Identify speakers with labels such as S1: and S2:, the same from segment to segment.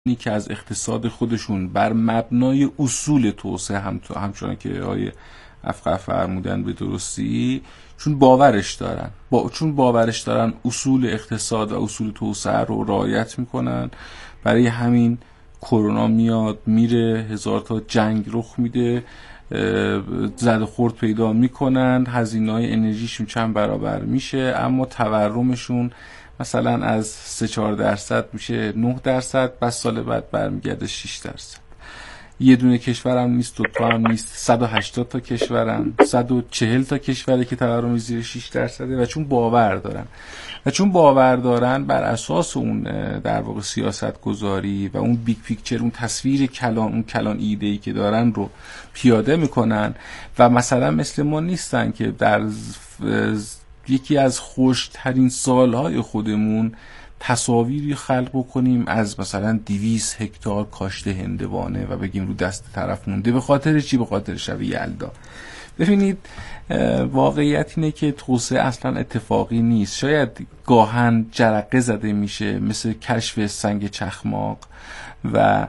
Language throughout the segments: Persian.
S1: که از اقتصاد خودشون بر مبنای اصول توسعه همچنان که آقای افقر فرمودن به درستی، چون باورش دارن اصول اقتصاد و اصول توسعه رو رعایت میکنن، برای همین کرونا میاد میره، هزار تا جنگ رخ میده، زد و خورد پیدا میکنن، هزینه‌های انرژیشون چند برابر میشه، اما تورمشون مثلا از 3-4% میشه 9%، بس سال بعد برمیگرده 6%. یه دونه کشور هم نیست، دوتا هم نیست، 180 تا کشورن، 140 تا کشوره که تورم زیر 6%. و چون باور دارن بر اساس اون در واقع سیاست گذاری و اون بیگ پیکچر، اون تصویر کلان، اون کلان ایده‌ای که دارن رو پیاده میکنن و مثلا مثل ما نیستن که در یکی از خوشترین سالهای خودمون تصاویری خلق بکنیم از مثلا 200 هکتار کاشته هندوانه و بگیم رو دست طرف مونده. به خاطر چی؟ به خاطر شب یلدا. ببینید واقعیت اینه که توسعه اصلا اتفاقی نیست. شاید گاهن جرقه زده میشه مثل کشف سنگ چخماق و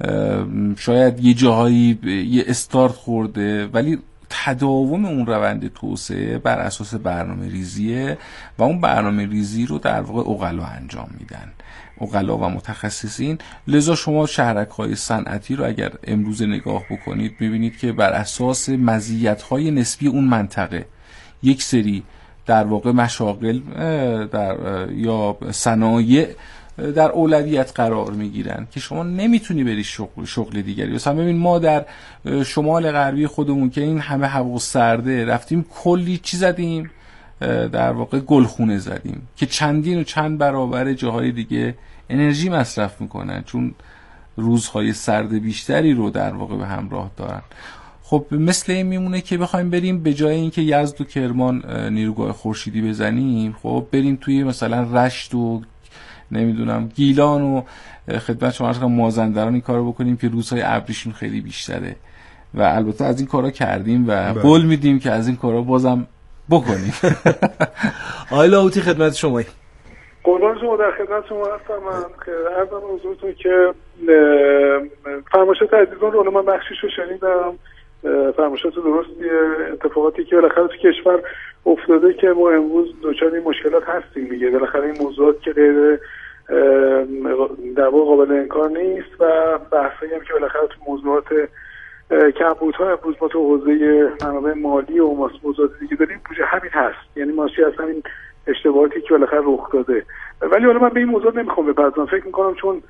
S1: شاید یه جاهایی یه استارت خورده، ولی تداوم اون روند توسعه بر اساس برنامه ریزیه و اون برنامه ریزی رو در واقع عقلا انجام میدن، عقلا و متخصصین. لذا شما شهرک‌های صنعتی رو اگر امروز نگاه بکنید میبینید که بر اساس مزیت‌های نسبی اون منطقه یک سری در واقع مشاغل یا صنایع در اولویت قرار میگیرن که شما نمیتونی بری شغل دیگری. مثلا ببین ما در شمال غربی خودمون که این همه هوا سرده رفتیم کلی چی زدیم، در واقع گلخونه زدیم که چندین و چند برابر جاهای دیگه انرژی مصرف میکنن، چون روزهای سرد بیشتری رو در واقع به همراه دارن. خب مثل این میمونه که بخوایم بریم به جای اینکه یزد و کرمان نیروگاه خورشیدی بزنیم، خب بریم توی مثلا رشت و نمیدونم گیلان و خدمت شما عرض کنم مازندران این کارو بکنیم که روزهای ابریشون خیلی بیشتره. و البته از این کارا کردیم و قول میدیم که از این کارا بازم بکنیم.
S2: آقای لاهوتی خدمت شما.
S3: قربان شما، در خدمت شما هستم. من عرضم حضورتون که فرمایشات عزیزان رو من بخشیشو شنیدم، فرمایشات درستیه. اتفاقاتی که بالاخره تو کشور افتاده که ما امروز دچار این مشکلات هستیم دیگه. بالاخره این موضوعات که غیر در واقع قابل انکار نیست و بحثایی هم که بالاخره تو موضوعات کمبودها امروز ما تو حوزه منابع مالی و موضوعات دیگه داریم بوجه همین هست، یعنی ماشی از همین اشتباهاتی که بالاخره رخ داده. ولی حالا من به این موضوع نمیخوام بپردازم، فکر میکنم چون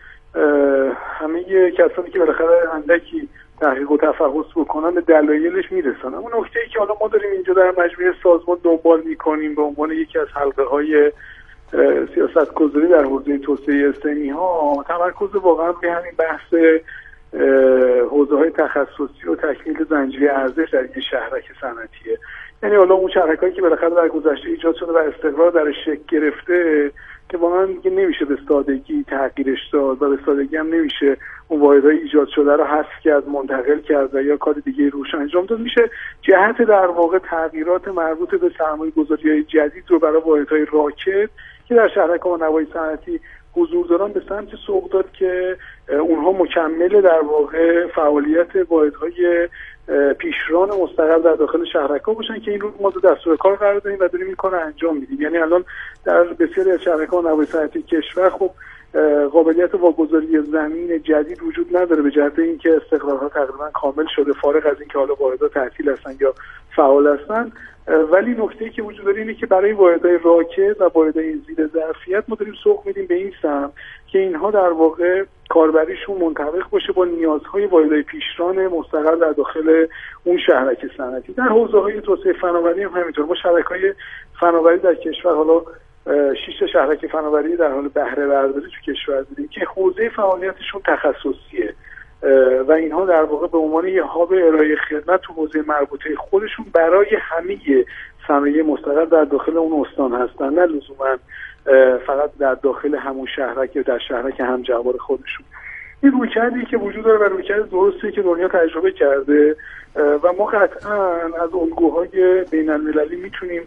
S3: همه کسانی که بالاخره اندکی تحقیق و تفحص بکنن به دلایلش میرسن. اما نکته‌ای که حالا ما داریم اینجا در مجموعه سازمان دنبال میکنیم به عنوان یکی از حلقه‌های سیاست‌گذاری در حوزه توسعه SME‌ها، تمرکز واقعا به همین بحث حوزه‌های تخصصی و تکمیل زنجیره ارزش در یک شهرک صنعتیه. یعنی حالا اون شهرکایی که بالاخره در گذشته ایجاد شده و استقرار درش شکل گرفته که واقعا دیگه نمیشه به سادگی تغییرش داد و به سادگی هم نمیشه اون واحدهای ایجاد شده رو حذف کرد، منتقل کرد و یا کار دیگه روش انجام داد. میشه جهت در واقع تغییرات مربوط به سرمایه‌گذاری‌های جدید رو برای واحدهای راکد که در شهرک‌ها و نواحی صنعتی حضور دارن به سمت سوق داد که اونها مکمل در واقع فعالیت واحدهای پیشران مستقل در داخل شهرک‌ها باشن که این رو ما در دستور کار قرار دادیم و داریم این کار رو انجام میدیم. یعنی الان در بسیاری از شهرک‌ها و نواحی صنعتی کشور خب قابلیت واگذاری زمین جدید وجود نداره به جهت اینکه استقرارها تقریبا کامل شده، فارغ از اینکه حالا واحدها تعطیل هستن یا فعال هستن. ولی نکته‌ای که وجود داره اینه که برای واحدهای راکد و واحدهای زیر ظرفیت ما داریم سوق میدیم به این سمت که اینها در واقع کاربریشون منطبق باشه با نیازهای واحدهای پیشران مستقل در داخل اون شهرک صنعتی. در حوزه‌های توسعه فناوری هم همینطور. ما شبکه‌های فناوری در کشور حالا 6 شهرک فناوری در حال بهره برداری تو کشور داریم که حوزه فعالیتشون تخصصیه و اینها در واقع به عنوان یه هاب ارائه خدمت تو حوزه مربوطه خودشون برای همه صنایع مستقل در داخل اون استان هستن، نه لزوما فقط در داخل همون شهرک یا در شهرک همجوار خودشون. این رویکردی که وجود داره و رویکرد درستی که دنیا تجربه کرده و ما قطعا از الگوهای بین‌المللی میتونیم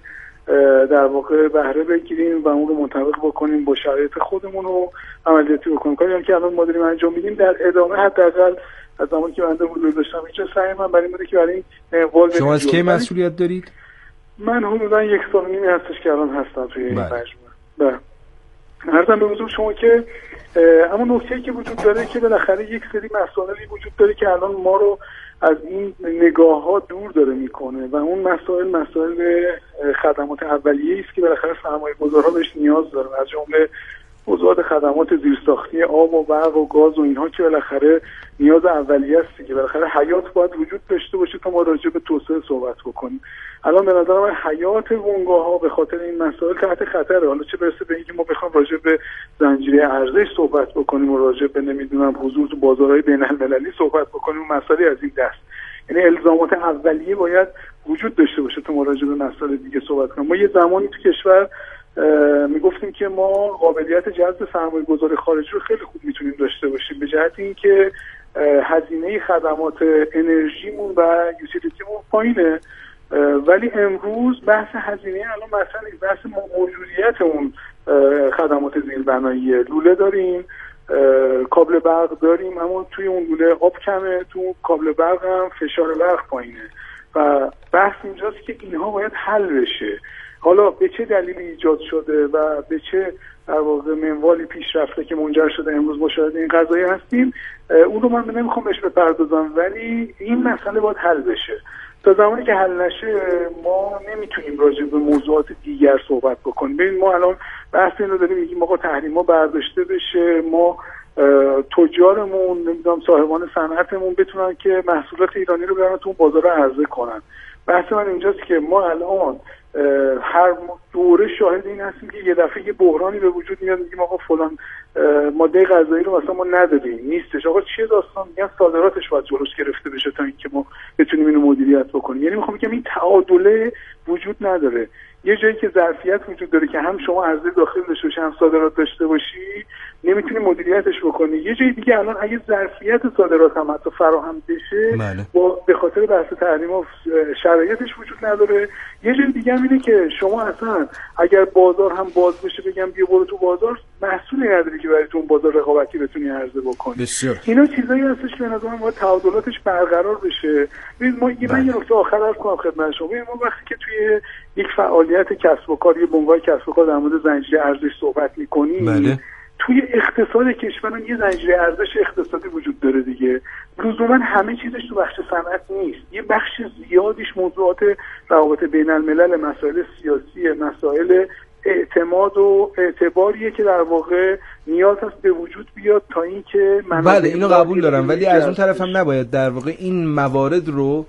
S3: در واقع بهره بگیریم و اون رو منطبق بکنیم با شرایط خودمون و عملیاتی بکنیم. کاری که الان ما داریم انجام میدیم در ادامه حداقل از زمانی که بنده حضور داشتم اینجا سعی من برای این بوده که برای این انقال بدیم.
S2: شما از کی مسئولیت دارید؟
S3: من حدودا 1 سال و نیمی هستش که الان هستم توی این مجموعه. عرضم به حضور شما که اما نکته‌ای که وجود داره که بالاخره یک سری مسائلی وجود داره که الان ما رو از این نگاه ها دور داره میکنه و اون مسائل خدمات اولیه‌ای است که بالاخره سرمایه‌گذارها بهش نیاز دارن، از جمله موضوعات خدمات زیرساختی آب و برق و گاز و اینها که بالاخره نیاز اولیه است که بالاخره حیات باید وجود داشته باشه تا ما راجع به توسعه صحبت بکنیم. الان به نظر من حیات بنگاه‌ها به خاطر این مسائل تحت خطره. حالا چه برسه به اینکه ما بخوایم راجع به زنجیره ارزش صحبت بکنیم و راجع به نمیدونم حضور تو بازارهای بین‌المللی صحبت بکنیم و مسائلی از این دست، یعنی الزامات اولیه باید وجود داشته باشه تا ما راجع به مسائل دیگه صحبت کنیم. ما یه زمانی تو کشور میگفتیم که ما قابلیت جذب سرمایه‌گذار خارجی رو خیلی خوب میتونیم داشته باشیم به جهت اینکه هزینه خدمات انرژیمون و یوتیلیتیمون پایینه، ولی امروز بحث هزینه الان مثلا بحث موجودیت اون خدمات زیربنایی لوله داریم، کابل برق داریم، اما توی اون لوله آب کمه، تو کابل برق هم فشار برق پایینه و بحث اینجاست که اینها باید حل بشه. حالا به چه دلیلی ایجاد شده و به چه در واقع منوالی پیش رفته که منجر شده امروز ما شاهد این قضایی هستیم، اون رو من نمیخوام بهش بپردازم، ولی این مسئله باید حل بشه. تا زمانی که حل نشه ما نمیتونیم راجع به موضوعات دیگر صحبت بکنیم. ببین ما الان بحث اینو داریم میگیم آقا تحریما برداشته بشه، ما تجارمون نمیدونم صاحبان صنعتمون بتونن که محصولات ایرانی رو برن تو بازار عرضه کنن. بحث من اینجاست که ما الان هر دوره شاهد این هستیم که یه دفعه یه بحرانی به وجود میاد، میگیم آقا فلان ماده غذایی رو مثلا ما نداریم، نیستش، آقا چیه داستان، میگن صادراتش باید جلوش گرفته بشه تا اینکه ما بتونیم اینو مدیریت بکنیم. یعنی میخوام بگم این تعادله وجود نداره. یه جایی که ظرفیت وجود داره که هم شما عرضه داخل داشته باشی هم صادرات داشته باشی نمیتونی مدیریتش بکنی. یه جای دیگه الان اگه ظرفیت صادرات هم حتی فراهم بشه با به خاطر بحث تحریما شرایطش وجود نداره. یه جای دیگه هم اینه که شما اصلا اگر بازار هم باز بشه بگم بیا برو تو بازار، محصولی نداری که برای تو اون بازار رقابتی بتونی عرضه بکنی.
S2: بسیار
S3: اینا چیزایی هستش که به نظر من باید تعادلاتش برقرار بشه. ببین من یه نکته آخر عرض کنم خدمت شما. ما وقتی که توی یک فعالیت کسب و کار، یه بنگاه کسب و کار در مورد زنجیره ارزش صحبت می‌کنیم، توی اقتصاد کشورمون یه زنجیره ارزش اقتصادی وجود داره دیگه. لزوما همه چیزش تو بخش صنعت نیست، یه بخش زیادیش موضوعات روابط بین الملل، مسائل سیاسی، مسائل اعتماد و اعتباریه که در واقع نیاز هست به وجود بیاد تا اینکه
S2: بله اینو قبول دارم، ولی از اون طرف هم نباید در واقع این موارد رو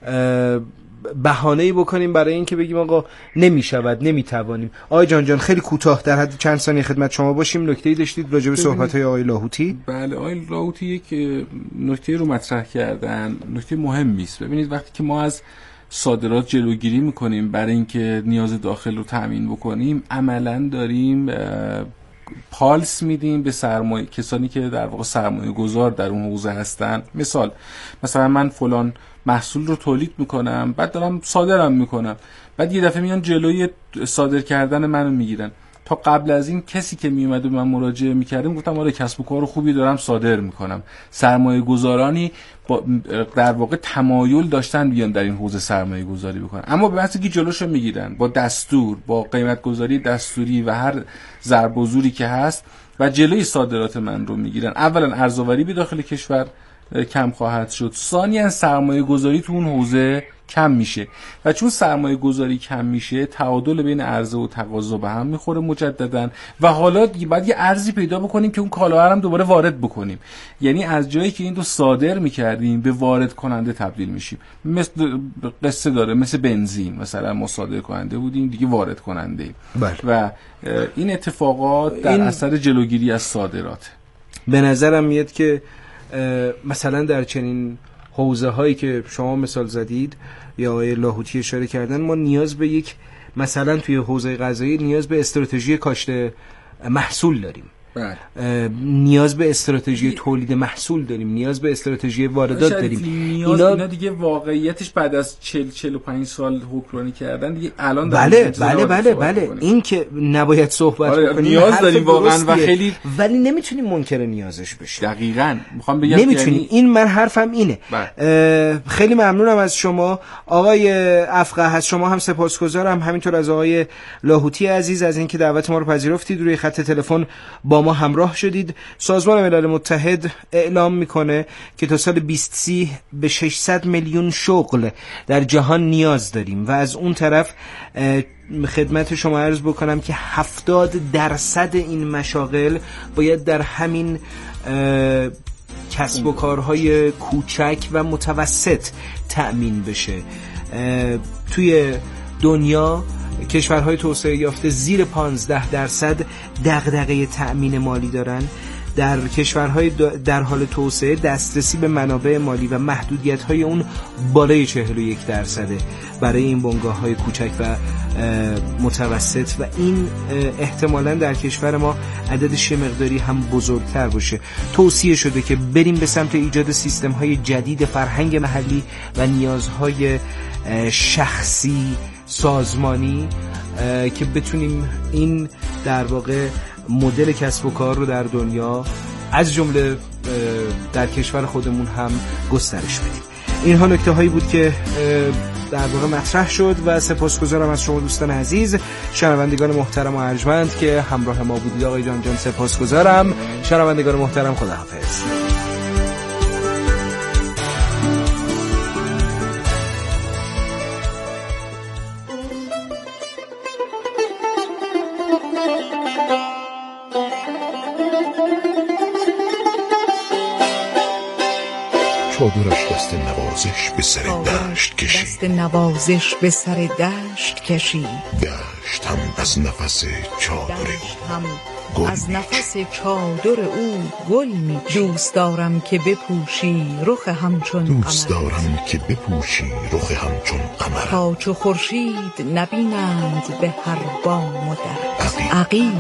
S2: بهانه‌ای بکنیم برای اینکه بگیم آقا نمیشود، نمیتوانیم. آقای جان خیلی کوتاه در حد چند ثانیه خدمت شما باشیم. نکته‌ای داشتید راجع به صحبت‌های آقای لاهوتی؟
S1: بله، آقای لاهوتی یک نکته رو مطرح کردن، نکته مهمی است. ببینید وقتی که ما از صادرات جلوگیری میکنیم برای اینکه نیاز داخل رو تامین بکنیم، عملاً داریم پالس میدیم به کسانی که در واقع سرمایه گذار در اون حوزه هستن. مثلا من فلان محصول رو تولید میکنم، بعد دارم صادرم میکنم، بعد یه دفعه میان جلوی صادر کردن منو میگیرن. تا قبل از این کسی که میومد و من مراجعه میکردم گفتم آره کسب و کار خوبی دارم صادر میکنم. سرمایه گذارانی در واقع تمایل داشتن بیان در این حوزه سرمایه گذاری بکنن، اما به واسطه که جلوشو میگیرن با دستور، با قیمت گذاری دستوری و هر ضرب و زوری که هست و جلوی صادرات من رو میگیرن، اولا ارزآوری به داخل کشور کم خواهد شد، ثانیاً سرمایه گذاری تو اون حوزه کم میشه و چون سرمایه گذاری کم میشه تعادل بین عرضه و تقاضا به هم میخوره مجددا و حالا باید یه ارزی پیدا بکنیم که اون کالا رو هم دوباره وارد بکنیم. یعنی از جایی که این رو صادر میکردیم به وارد کننده تبدیل میشیم. مثل قصه داره، مثل بنزین، مثلا ما صادر کننده بودیم دیگه وارد کننده ایم و این اتفاقات در اثر جلوگیری از صادرات.
S2: به نظرم میاد که مثلا در چنین حوزه هایی که شما مثال زدید یا آقای لاهوتی اشاره کردن، ما نیاز به مثلا توی حوزه غذایی نیاز به استراتژی کاشت محصول داریم. نیاز به استراتژی تولید محصول داریم، نیاز به استراتژی واردات داریم.
S1: اینا دیگه واقعیتش بعد از 40-45 سال حکمرانی کردن دیگه الان
S2: بله این که نباید صحبت کنیم،
S1: نیاز داریم واقعا و خیلی،
S2: ولی نمیتونیم منکر نیازش بشیم.
S1: دقیقاً میخوام بگم
S2: نمیتونیم. این من حرفم اینه. خیلی ممنونم از شما آقای افقه، از شما هم سپاسگزارم، همینطور از آقای لاهوتی عزیز از اینکه دعوت ما رو پذیرفتید، روی خط تلفن با ما همراه شدید. سازمان ملل متحد اعلام میکنه که تا سال 2030 به 600 میلیون شغل در جهان نیاز داریم و از اون طرف خدمت شما عرض بکنم که 70% این مشاغل باید در همین کسب و کارهای کوچک و متوسط تأمین بشه. توی دنیا کشورهای توسعه یافته زیر 15% دغدغه تأمین مالی دارن. در کشورهای در حال توسعه دسترسی به منابع مالی و محدودیت‌های اون بالای 41% برای این بنگاه‌های کوچک و متوسط و این احتمالاً در کشور ما عددش مقداری هم بزرگتر باشه. توصیه شده که بریم به سمت ایجاد سیستم‌های جدید فرهنگ محلی و نیازهای شخصی سازمانی که بتونیم این در واقع مدل کسب و کار رو در دنیا از جمله در کشور خودمون هم گسترش بدیم. اینها نکته هایی بود که در واقع مطرح شد و سپاسگزارم از شما دوستان عزیز، شنوندگان محترم و ارجمند که همراه ما بودید. آقای جان سپاسگزارم. شنوندگان محترم خداحافظ.
S4: چادرش دست نوازش به سر دشت کشید،
S5: دست نوازش به سر دشت کشید،
S4: دشت هم از نفس چادر او
S5: از نفس چادر او گل می. دوست دارم که بپوشی رخ همچون قمر،
S4: دوست دارم که بپوشی رخ همچون قمر،
S5: تا چو خورشید نبینند به هر بام و در. عقیل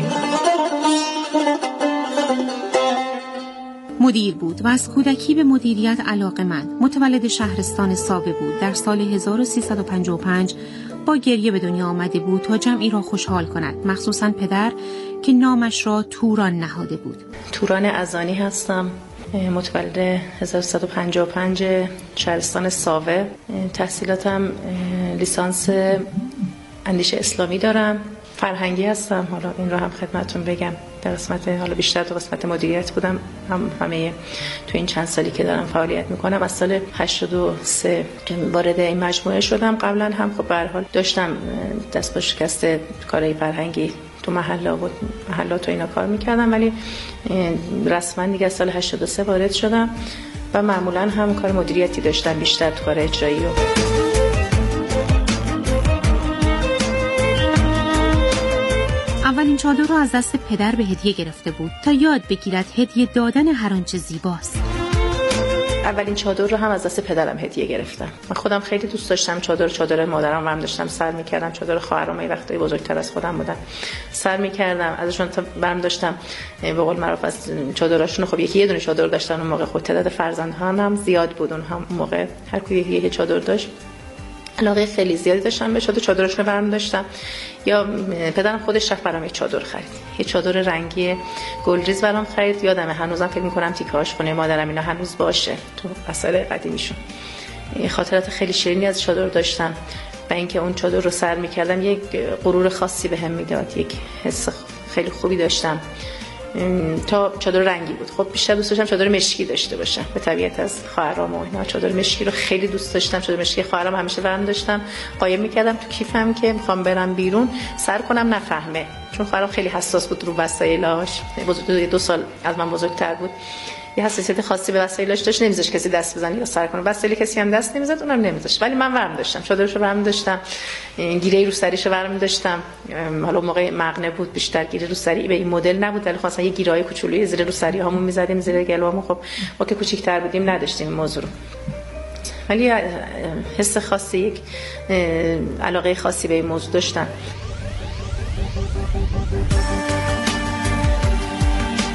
S6: مدیر بود و از کودکی به مدیریت علاقه‌مند. متولد شهرستان ساوه بود. در سال 1355 با گریه به دنیا آمده بود تا جمعی را خوشحال کند، مخصوصاً پدر که نامش را توران نهاده بود.
S7: توران ازانی هستم، متولد 1355 شهرستان ساوه. تحصیلاتم لیسانس اندیشه اسلامی دارم، فرهنگی هستم. حالا این رو هم خدمتتون بگم، در قسمت حالا بیشتر تو قسمت مدیریت بودم، همه تو این چند سالی که دارم فعالیت میکنم. از سال 83 که وارد این مجموعه شدم. قبلا هم خب به هر حال داشتم دست با شکست کارهای فرهنگی تو محلات و اینا کار میکردم، ولی رسما دیگه از سال 83 وارد شدم و معمولا هم کار مدیریتی داشتم، بیشتر تو کار اجرایی و
S6: اولین چادر رو از دست پدر به هدیه گرفته بود تا یاد بگیرد هدیه دادن هر آنچه زیباست.
S7: اولین چادر رو هم از دست پدرم هدیه گرفتم. من خودم خیلی دوست داشتم چادر مادرم هم داشتم سر می‌کردم، چادر خواهرام وقتی بزرگتر از خودم بودن سر می‌کردم، ازشون برم داشتم به قول معروف از چادراشون. خب یه دونه چادر داشتن اون موقع، خود تعداد فرزندان هم زیاد بود اون هم موقع، هر کی یه چادر داشت. علاقه خیلی زیادی داشتم به چادرشون برام داشتم. یا پدرم خودش رفت برام یه چادر خرید، یه چادر رنگی گلریز برام خرید. یادمه هنوزم فکر می‌کنم تیکه‌هاش خونه مادرم اینا هنوز باشه تو وسایل قدیمیشون. خاطرات خیلی شیرینی از چادر داشتم و اینکه اون چادر رو سر می‌کردم یک غرور خاصی بهم میداد، یک حس خیلی خوبی داشتم. تا چادر رنگی بود. خب بیشتر دوست داشتم چادر مشکی داشته باشم، به طبیعت از خواهرام و اینا چادر مشکی رو خیلی دوست داشتم. چادر مشکی خواهرام همیشه برام داشتم، قایم می‌کردم تو کیفم که می‌خوام برم بیرون سر کنم نفهمه، چون خواهرام خیلی حساس بود رو وسایلاش. 2 سال از من بزرگتر بود، یه حساسیت خاصی به وسایلش داشت، نمیذاش کسی دست بزنه یا سر کنه. وسایل کسی هم دست نمیزد، اونم نمیذاش، ولی من برام داشتم چادرشو برام داشتم، گیره رو سریشو برام داشتم. حالا موقع مغنه بود، بیشتر گیره رو سری به این مدل نبود، ولی خاصا یه گیره‌ای کوچولوی زیر رو سری هامون می‌زدیم، زیر گلوامون. خب ما که کوچیک‌تر بودیم نداشتیم این موضوع رو، ولی حس خاصی، یک علاقه خاصی به این موضوع داشتم.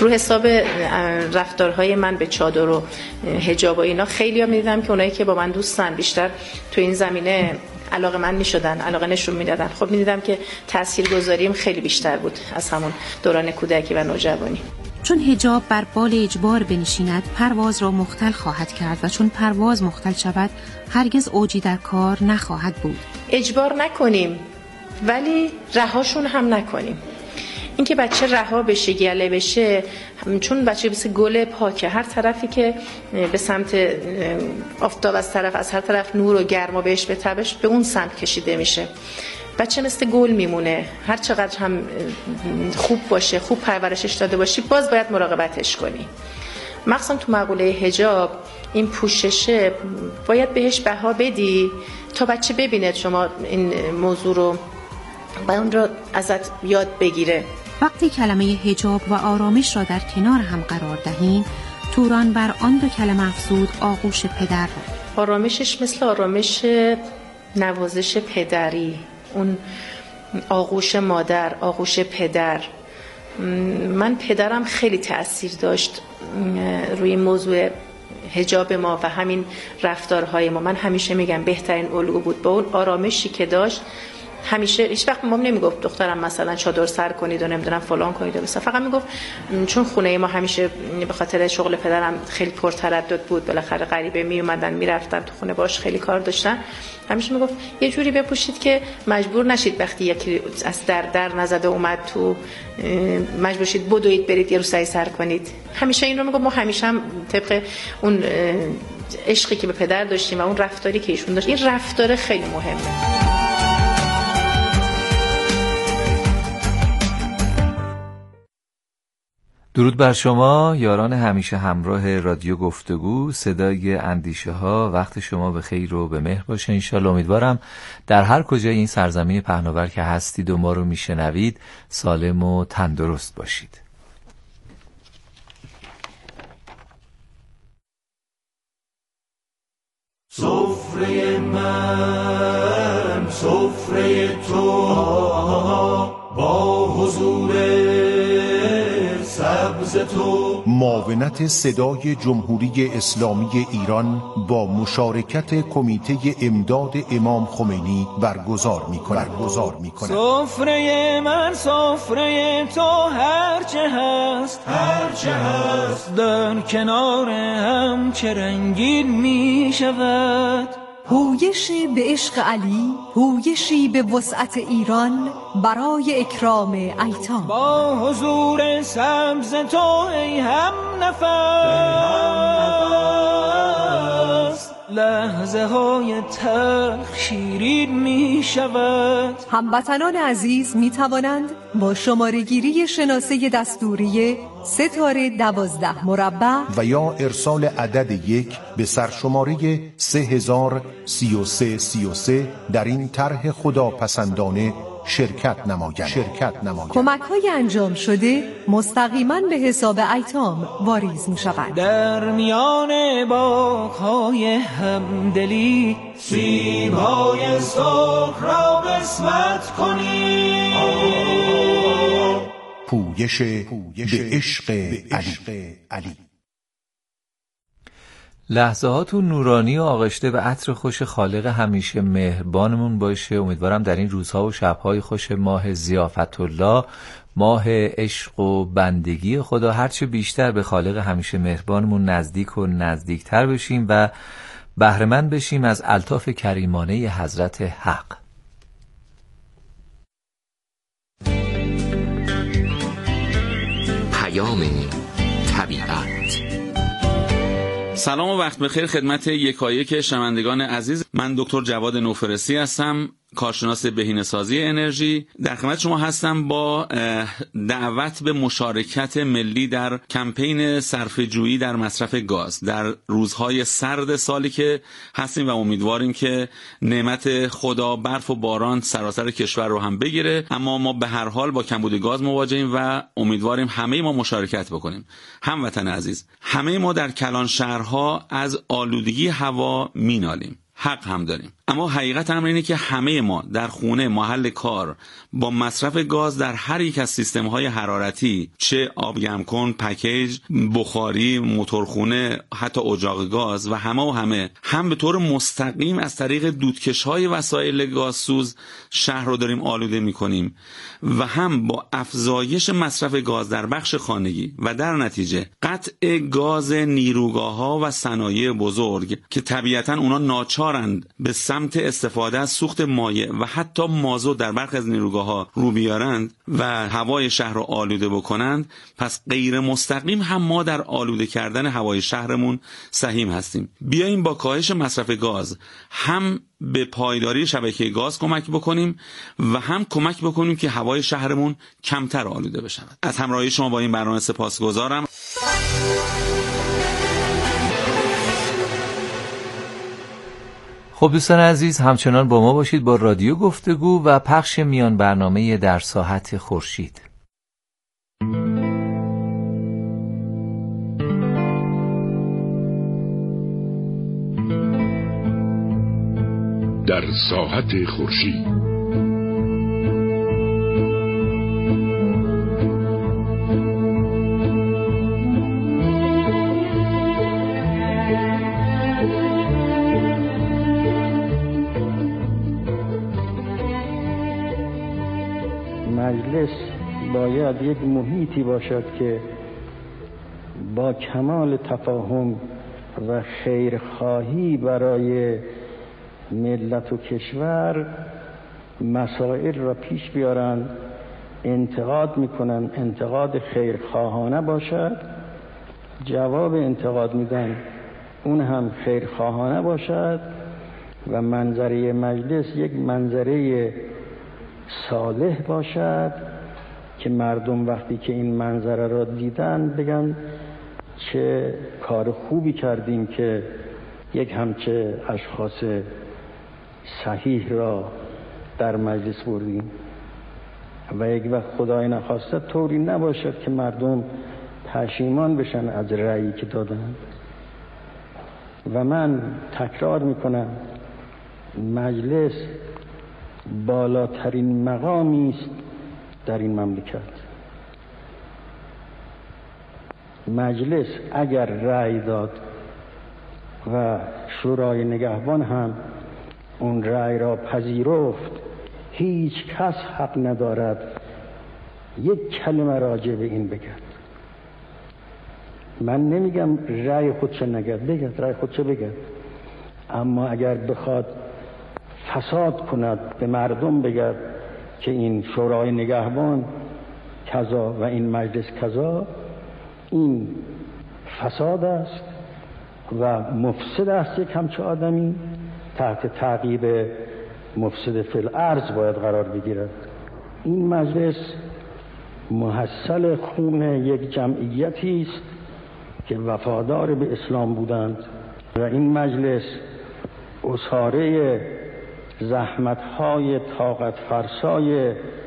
S7: رو حساب رفتارهای من به چادر و حجاب و اینا خیلی‌ها می‌دیدم که اونایی که با من دوستن بیشتر تو این زمینه علاقه من می‌شدن، علاقه نشون میدادن. خب می‌دیدم که تاثیرگذاریم خیلی بیشتر بود از همون دوران کودکی و نوجوانی.
S6: چون حجاب بر بال اجبار بنشیند پرواز را مختل خواهد کرد و چون پرواز مختل شود هرگز اوجی در کار نخواهد بود.
S7: اجبار نکنیم ولی رهاشون هم نکنیم. اینکه بچه رها بشه، گله بشه، چون بچه مثل گل پاکه، هر طرفی که به سمت آفتاب از هر طرف نور و گرما بهش بتابش به اون سمت کشیده میشه. بچه مثل گل میمونه، هر چقدر هم خوب باشه، خوب پرورشش داده باشی، باز باید مراقبتش کنی. مخصوصا تو مقوله حجاب این پوششه باید بهش بها بدی تا بچه ببینه شما این موضوع رو و اون رو ازت یاد بگیره.
S6: وقتی کلمه حجاب و آرامش را در کنار هم قرار دهیم، توران بر آن دو کلمه افزود آغوش پدر را.
S7: آرامشش مثل آرامش نوازش پدری، اون آغوش مادر، آغوش پدر. من پدرم خیلی تأثیر داشت روی موضوع حجاب ما و همین رفتارهای ما. من همیشه میگم بهترین الگو بود با اون آرامشی که داشت. همیشه هیچ وقت مام نمیگفت دخترم مثلا چادر سر کنید و نمیدونم فلان کنید و بس، فقط میگفت چون خونه ما همیشه به خاطر شغل پدرم خیلی پرتردد بود، بالاخره غریبه می اومدن میرفتن تو خونه باش خیلی کار داشتن، همیشه میگفت یه جوری بپوشید که مجبور نشید وقتی یکی از در نزده اومد تو مجبور شید بدوید برید یه روسری سر کنید. همیشه این رو میگفت. ما همیشه هم طبق اون عشقی که به پدر داشتیم و اون رفتاری که ایشون داشت، این رفتار خیلی مهمه.
S8: درود بر شما یاران همیشه همراه رادیو گفتگو، صدای اندیشه ها. وقت شما به خیر و به مهر باشه انشالله. امیدوارم در هر کجای این سرزمین پهناور که هستید و ما رو میشنوید سالم و تندرست باشید.
S9: سفره من سفره تو با حضور سبز تو.
S4: معاونت صدای جمهوری اسلامی ایران با مشارکت کمیته امداد امام خمینی برگزار می‌کند.
S9: سفره من سفره تو هرچه هست در کنار هم چه رنگین می‌شود.
S5: پویشی به عشق علی، پویشی به وسعت ایران برای اکرام ایتام.
S9: با حضور سبز تو ای هم نفس لحظه های تلخ شیرین می شود.
S5: هموطنان عزیز می توانند با شماره گیری شناسه دستوری 3-12 مربع
S4: و یا ارسال عدد 1 به سرشماره 303333 در این طرح خداپسندانه شرکت نمایند.
S5: کمک‌های انجام شده مستقیما به حساب ایتام واریز می‌شوند.
S9: در میان باغ‌های همدلی سیب‌های سرخ را قسمت کنیم.
S4: پویش به عشق علی.
S8: لحظهاتون نورانی و آغشته به عطر خوش خالق همیشه مهربانمون باشه. امیدوارم در این روزها و شبهای خوش ماه ضیافت الله، ماه عشق و بندگی خدا، هرچه بیشتر به خالق همیشه مهربانمون نزدیک و نزدیکتر بشیم و بهره‌مند بشیم از الطاف کریمانه حضرت حق.
S10: پیام طبیعت.
S1: سلام و وقت بخیر خدمت یکایک شنوندگان عزیز. من دکتر جواد نوفرسی هستم، کارشناس بهینه‌سازی انرژی. در خدمت شما هستم با دعوت به مشارکت ملی در کمپین صرفه‌جویی در مصرف گاز در روزهای سرد سالی که هستیم و امیدواریم که نعمت خدا برف و باران سراسر کشور رو هم بگیره، اما ما به هر حال با کمبود گاز مواجهیم و امیدواریم همه ما مشارکت بکنیم. هموطن عزیز، همه ما در کلان شهرها از آلودگی هوا مینالیم، حق هم داریم.
S11: اما حقیقت امر اینه که همه ما در خونه، محل کار، با مصرف گاز در هر یک از سیستم‌های حرارتی، چه آبگرمکن، پکیج، بخاری، موتورخونه، حتی اجاق گاز و همه هم به طور مستقیم از طریق دودکش‌های وسایل گازسوز شهر رو داریم آلوده می‌کنیم و هم با افزایش مصرف گاز در بخش خانگی و در نتیجه قطع گاز نیروگاه‌ها و صنایع بزرگ که طبیعتاً اونا ناچارند به سمت استفاده از سوخت مایع و حتی مازوت در برخی از نیروگاه‌ها رو بیارند و هوای شهر رو آلوده بکنند، پس غیر مستقیم هم ما در آلوده کردن هوای شهرمون سهیم هستیم. بیاییم با کاهش مصرف گاز هم به پایداری شبکه گاز کمک بکنیم و هم کمک بکنیم که هوای شهرمون کمتر آلوده بشود. از همراهی شما با این برنامه سپاسگزارم.
S8: خب دوستان عزیز، همچنان با ما باشید با رادیو گفتگو و پخش میان برنامه در ساحت خورشید.
S12: در ساحت خورشید
S13: مجلس باید یک محیطی باشد که با کمال تفاهم و خیرخواهی برای ملت و کشور مسائل را پیش بیارند، انتقاد میکنن، انتقاد خیرخواهانه باشد، جواب انتقاد میدن اون هم خیرخواهانه باشد و منظره مجلس یک منظره صالح باشد که مردم وقتی که این منظره را دیدن بگن چه کار خوبی کردیم که یک همچه اشخاص صحیح را در مجلس بردیم و یک وقت خدای نخواسته طوری نباشد که مردم پشیمان بشن از رأیی که دادن. و من تکرار میکنم مجلس بالاترین مقامی است در این مملکت. مجلس اگر رأی داد و شورای نگهبان هم اون رأی را پذیرفت، هیچ کس حق ندارد یک کلمه راجع به این بگد. من نمیگم رأی خودش نگد، بگد، رأی خودش بگد، اما اگر بخواد فساد کند به مردم بگد که این شورای نگهبان کذا و این مجلس کذا، این فساد است و مفسد است. یک همچه آدمی تحت تعقیب مفسد فی الارض باید قرار بگیرد. این مجلس محصل خون یک جمعیتی است که وفادار به اسلام بودند و این مجلس اساره زحمت‌های طاقت فرسای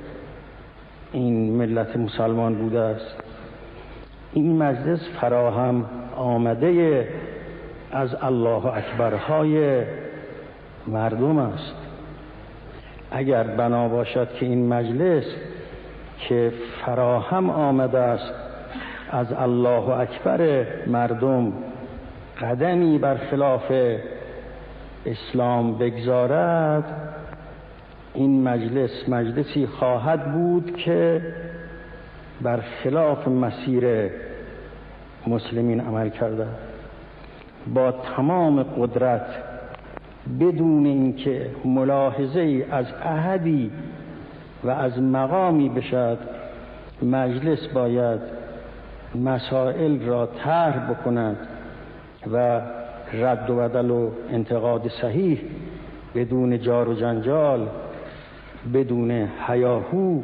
S13: این ملت مسلمان بوده است. این مجلس فراهم آمده از الله اکبرهای مردم است. اگر بنا باشد که این مجلس که فراهم آمده است از الله اکبر مردم قدمی بر خلاف اسلام بگذارد، این مجلس مجلسی خواهد بود که بر خلاف مسیر مسلمین عمل کرده، با تمام قدرت، بدون اینکه ملاحظه‌ای از احدی و از مقامی بشد. مجلس باید مسائل را طرح بکند و رد و بدل و انتقاد صحیح بدون جار و جنجال، بدون هیاهو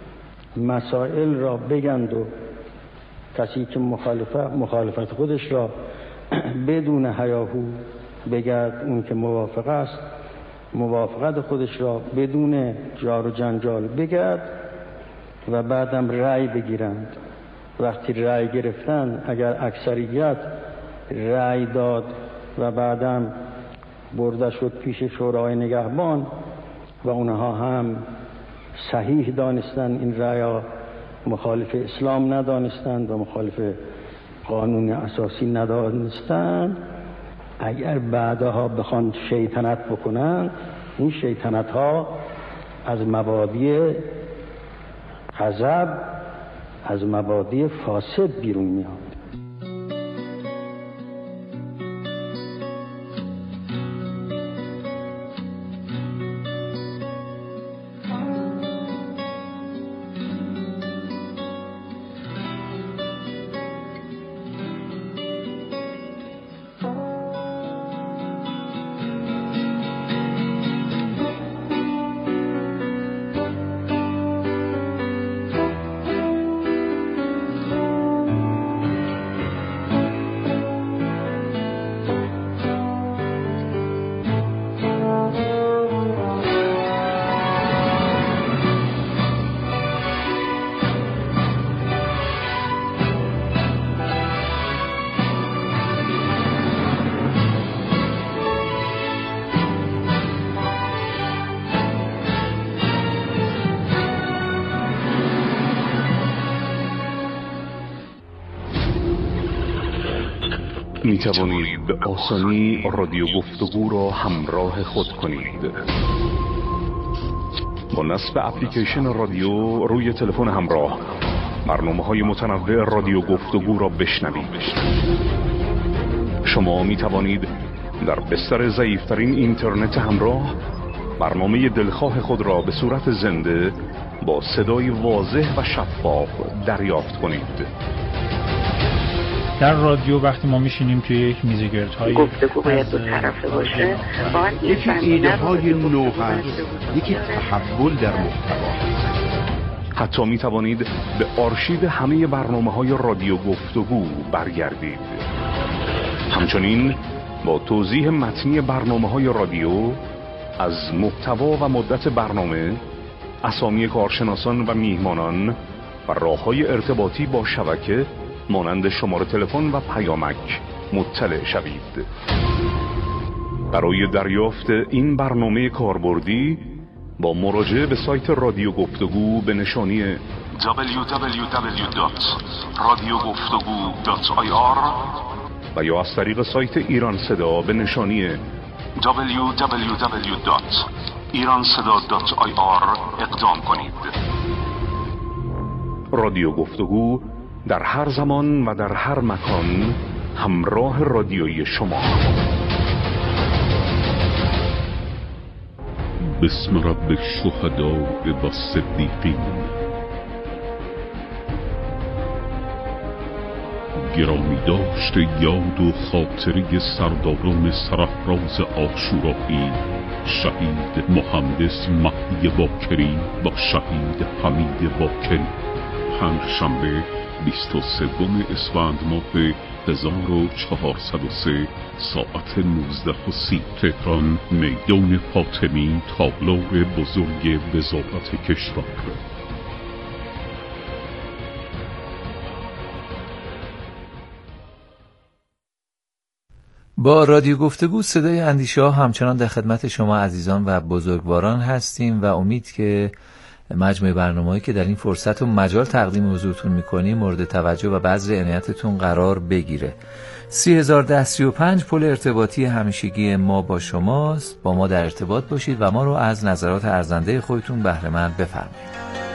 S13: مسائل را بگند و کسی که مخالفت خودش را بدون هیاهو بگد، اون که موافق است موافقت خودش را بدون جار و جنجال بگد و بعدم رأی بگیرند. وقتی رأی گرفتن، اگر اکثریت رأی داد و بعدم برده شد پیش شورای نگهبان و اونها هم صحیح دانستن این رأی، مخالف اسلام ندانستند و مخالف قانون اساسی ندانستند، اگر بعدها بخوان شیطنت بکنند، این شیطنت ها از مبادی غضب، از مبادی فاسد بیرون میاد.
S12: می توانید به آسانی رادیو گفتگو را همراه خود کنید. با نصب اپلیکیشن رادیو روی تلفن همراه برنامه‌های متنوع رادیو گفتگو را بشنوید. شما می توانید در بستر ضعیف‌ترین اینترنت همراه برنامه دلخواه خود را به صورت زنده با صدای واضح و شفاف دریافت کنید.
S14: در رادیو وقتی ما میشینیم توی یک میز گردهای
S15: گفتگو باید دو طرفه باشه،
S4: یکی ایده های نو هست، یکی تحول در محتوا.
S12: حتی می توانید به آرشیو همه برنامه‌های رادیو گفتگو برگردید. همچنین با توضیح متنی برنامه‌های رادیو از محتوا و مدت برنامه، اسامی کارشناسان و میهمانان و راه‌های ارتباطی با شبکه مانند شماره تلفن و پیامک مطلع شوید. برای دریافت این برنامه کاربردی با مراجعه به سایت رادیو گفتگو به نشانی www.radiogoftagoo.ir و یا از طریق سایت ایران صدا به نشانی www.iranseda.ir اقدام کنید. رادیو گفتگو در هر زمان و در هر مکان همراه رادیویی شما. بسم رب الشهداء و الصدیقین. گرامی داشت یاد و خاطره سرداران سرافراز عاشورایی، شهید مهندس مهدی باکری با شهید حمید باکری. پنجشنبه 23 اسفند ماه 1403 ساعت 19:30 تهران، میدان فاطمی، تالار بزرگ وزارت کشور.
S8: با رادیو گفتگو صدای اندیشه ها همچنان در خدمت شما عزیزان و بزرگواران هستیم و امید که مجموعه برنامه‌ای که در این فرصت و مجال تقدیم حضورتون می‌کنیم مورد توجه و بذر عنایتتون قرار بگیره. 301035 پل ارتباطی همیشگی ما با شماست. با ما در ارتباط باشید و ما رو از نظرات ارزنده خودتون بهره مند بفرمایید.